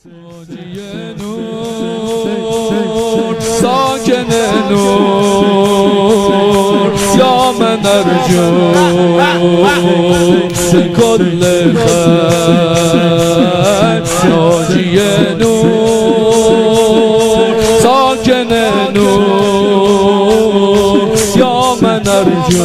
نور ساکن نور یا من ارجو کل خیر ناجی نور ساکن نور یا من ارجو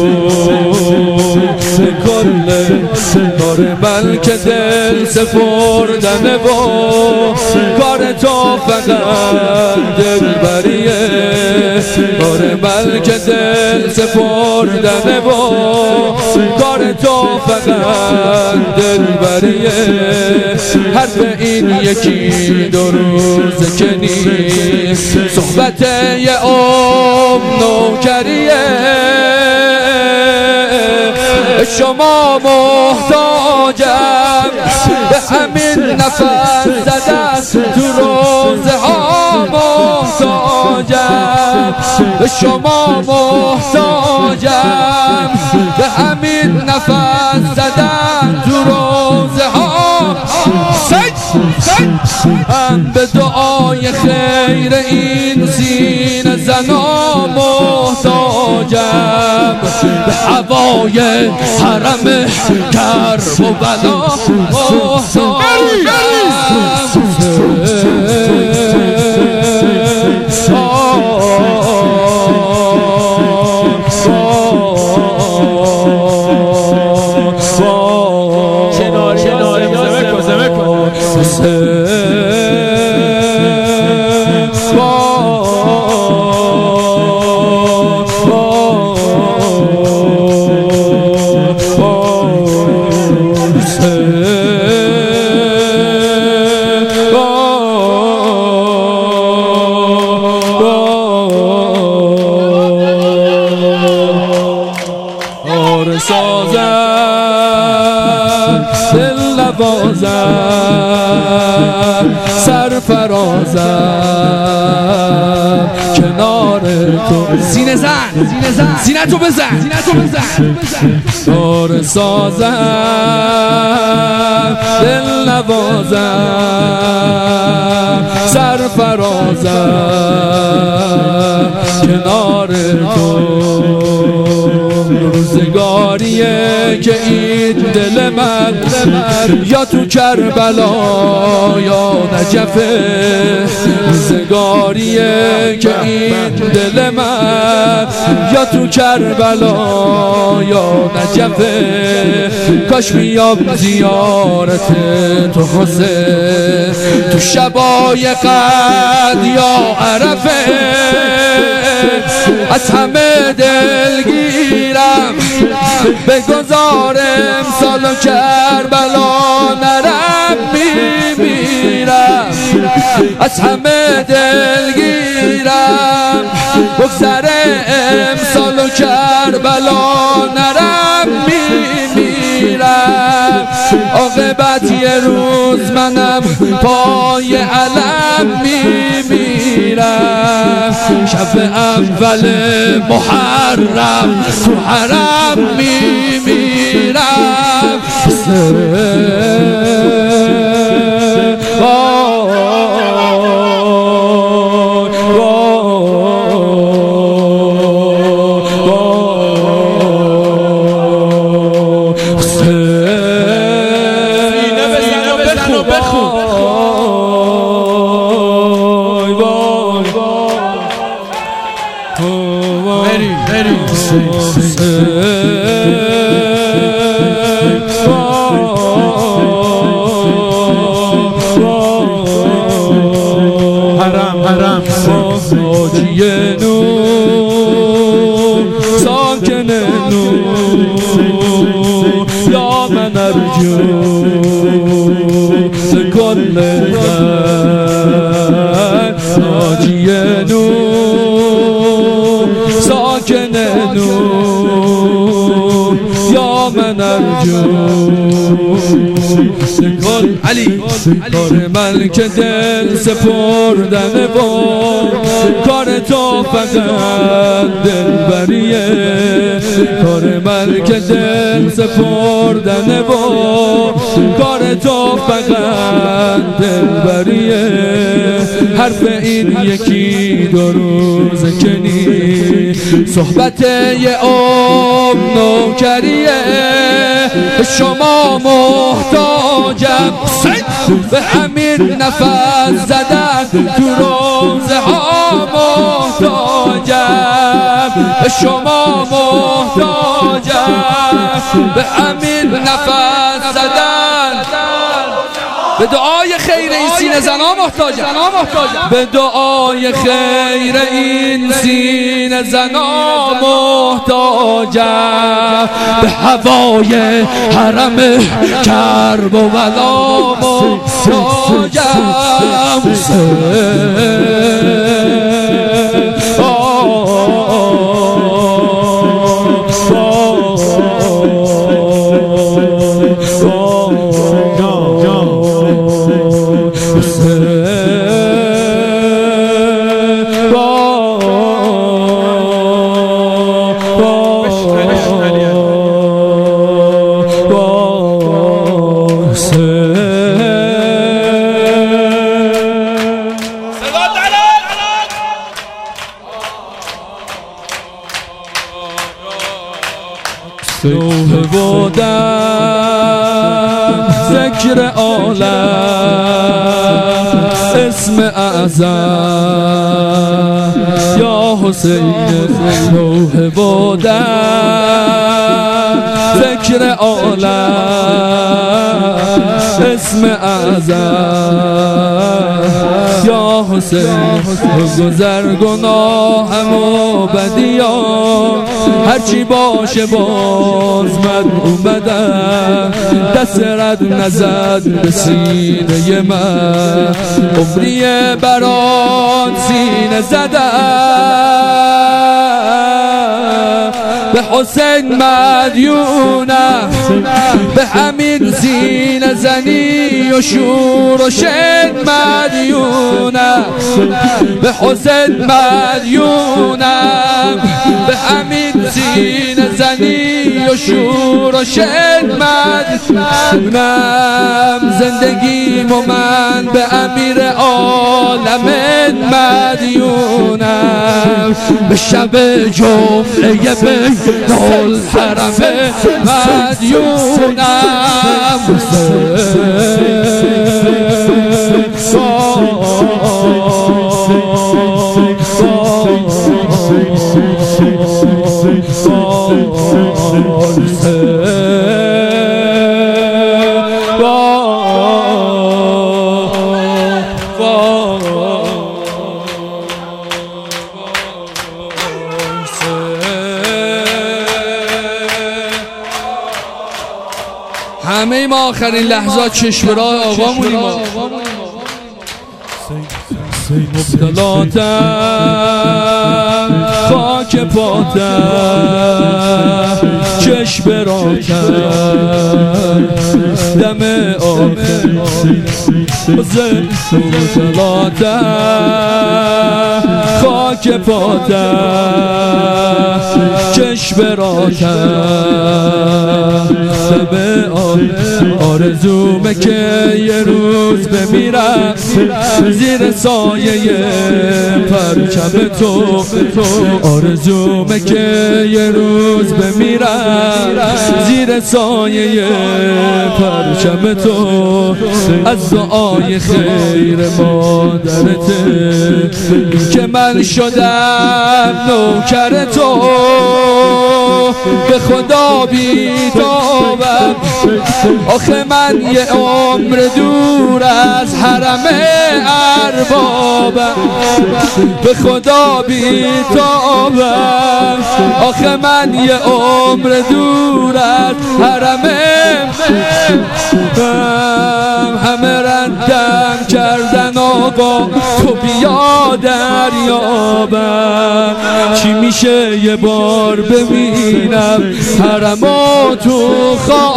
کل کار ملک دل سپردن و کار تو فقط دلبریه کار ملک دل سپردن و کار تو فقط دلبریه حرف این یکی دو روز که نیست صحبت یه نوکریه شما محتاجم به همین نفس زدن تو روزه ها محتاجم به شما محتاجم به همین نفس زدن تو روزه ها هم به دعای خیر این سینه زنا محتاجم به هوای حرم کرب و بلا محتاجم سازم دل نوازم سرفرازم کنار تو سینه زن سینه تو بزن دور سازم دل نوازم سرفرازم کنار تو روزگاریه که این دل من یا تو کربلا یا نجفه روزگاریه که این دل من یا تو کربلا یا نجفه کاش بیام زیارت تو حسین تو شبای قد یا عرفه از همه دلگیرم بگذارم سال و کربلا نرم میمیرم از همه دلگیرم بگذارم سال و کربلا نرم میمیرم عاقبت یه روز منم پای علم میمیرم شب اول محرم تو حرم میمیرم حرم ناجی نور ساکن نور یا من ارجو کل خیر ناجی نور ساکن نور یا من ارجو کل علی کار ملک دل سپردن و کار تو فقط دلبریه کار من که دل سپردنه و کار تو فقط دلبریه. حرف این یکی دو روز کنی صحبت یه نوکریه. شما محتاجم به همین نفس زدن تو روزه ها محتاجم. شما محتاجم به همین نفس زدن. به دعای خیر این سینه زنا محتاجم. به دعای خیر این سینه زنا محتاجم. به هوای حرم کرب و ولا محتاجم. لوح بودم ذکر عالم اسم اعظم یا حسین. لوح بودم ذکر عالم اسم اعظم یا حسین. گذر گناهم و بدیام هرچی باشه باز من اومدم. دست رد نزد به سینه من عمریه برات سینه زدم. به حسین مدیونم به همین سینه زنی و شور و شد مدیونم. به حسین مدیونم به همین سینه زنی و شور و شد مدیونم. زندگیم و من به امیر عالم مدیونم. به شب جمعه بین الحرم مدیونم. همه ما آخرین لحظات چشم راه آقا مونیم. مبتلاتم خاک پاتم چشم راتم دم آخر. مبتلاتم خاک پاتم چشم راتم دم آرزومه که یه روز بمیرم زیر سایه پرچم تو. آرزومه که یه روز بمیرم زیر سایه پرچم تو. از دعای خیر مادرته که من شدم نوکر تو. به خدا بیتابم آخه من یه عمر دور از حرم اربابم. به خدا بیتابم آخه من یه عمر دور از حرم. همه رندم کردن آقا تو بیا دریابم. چی میشه یه بار ببینم حرماتو خواب